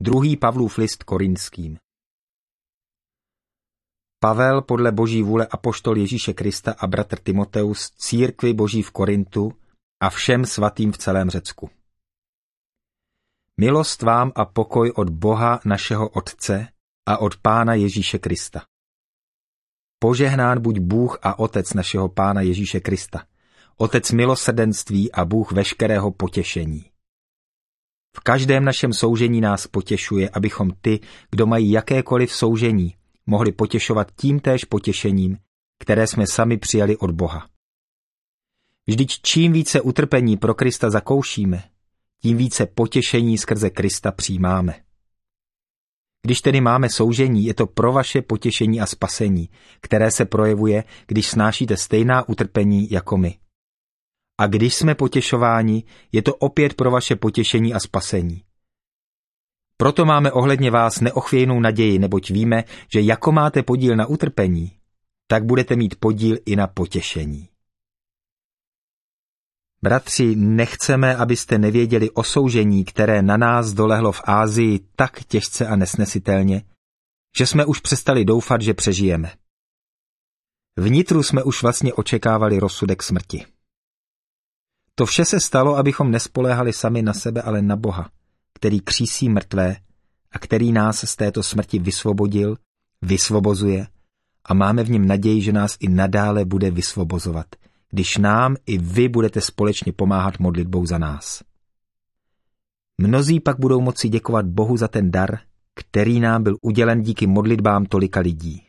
2. Pavlův list Korinským. Pavel podle boží vůle apoštol Ježíše Krista a bratr Timoteus církvi boží v Korintu a všem svatým v celém Řecku. Milost vám a pokoj od Boha našeho Otce a od Pána Ježíše Krista. Požehnán buď Bůh a Otec našeho Pána Ježíše Krista, Otec milosrdenství a Bůh veškerého potěšení. V každém našem soužení nás potěšuje, abychom ty, kdo mají jakékoliv soužení, mohli potěšovat tímtéž potěšením, které jsme sami přijali od Boha. Vždyť čím více utrpení pro Krista zakoušíme, tím více potěšení skrze Krista přijímáme. Když tedy máme soužení, je to pro vaše potěšení a spasení, které se projevuje, když snášíte stejná utrpení jako my. A když jsme potěšováni, je to opět pro vaše potěšení a spasení. Proto máme ohledně vás neochvějnou naději, neboť víme, že jako máte podíl na utrpení, tak budete mít podíl i na potěšení. Bratři, nechceme, abyste nevěděli o soužení, které na nás dolehlo v Asii tak těžce a nesnesitelně, že jsme už přestali doufat, že přežijeme. Vnitru jsme už vlastně očekávali rozsudek smrti. To vše se stalo, abychom nespoléhali sami na sebe, ale na Boha, který křísí mrtvé a který nás z této smrti vysvobodil, vysvobozuje a máme v něm naději, že nás i nadále bude vysvobozovat, když nám i vy budete společně pomáhat modlitbou za nás. Mnozí pak budou moci děkovat Bohu za ten dar, který nám byl udělen díky modlitbám tolika lidí.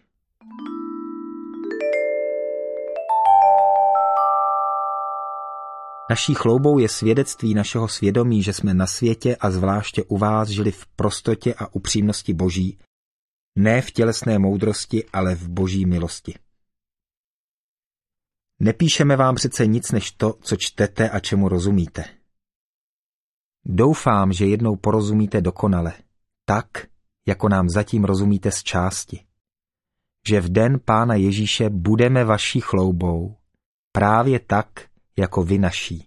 Naší chloubou je svědectví našeho svědomí, že jsme na světě a zvláště u vás žili v prostotě a upřímnosti Boží, ne v tělesné moudrosti, ale v Boží milosti. Nepíšeme vám přece nic než to, co čtete a čemu rozumíte. Doufám, že jednou porozumíte dokonale, tak, jako nám zatím rozumíte z části. Že v den Pána Ježíše budeme vaší chloubou, právě tak, jako vy naší.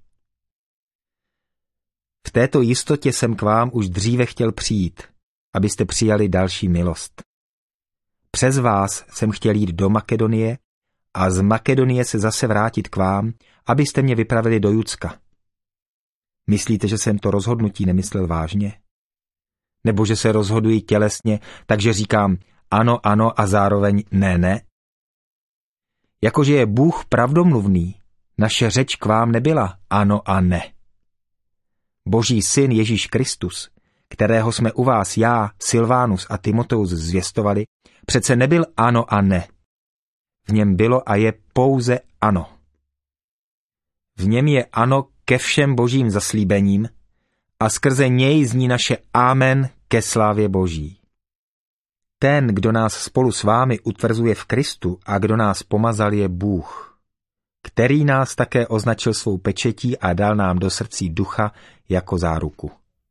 V této jistotě jsem k vám už dříve chtěl přijít, abyste přijali další milost. Přes vás jsem chtěl jít do Makedonie a z Makedonie se zase vrátit k vám, abyste mě vypravili do Judska. Myslíte, že jsem to rozhodnutí nemyslel vážně? Nebo že se rozhoduji tělesně, takže říkám ano, ano a zároveň ne, ne? Jakože je Bůh pravdomluvný, naše řeč k vám nebyla ano a ne. Boží syn Ježíš Kristus, kterého jsme u vás já, Silvánus a Timoteus zvěstovali, přece nebyl ano a ne. V něm bylo a je pouze ano. V něm je ano ke všem božím zaslíbením a skrze něj zní naše amen ke slávě Boží. Ten, kdo nás spolu s vámi utvrzuje v Kristu a kdo nás pomazal, je Bůh, který nás také označil svou pečetí a dal nám do srdcí ducha jako záruku.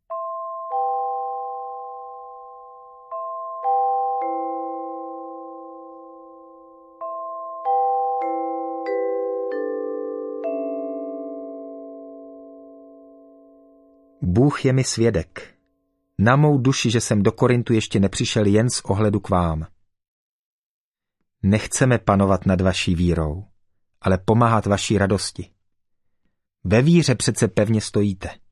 Bůh je mi svědek. Na mou duši, že jsem do Korintu ještě nepřišel jen z ohledu k vám. Nechceme panovat nad vaší vírou, ale pomáhat vaší radosti. Ve víře přece pevně stojíte.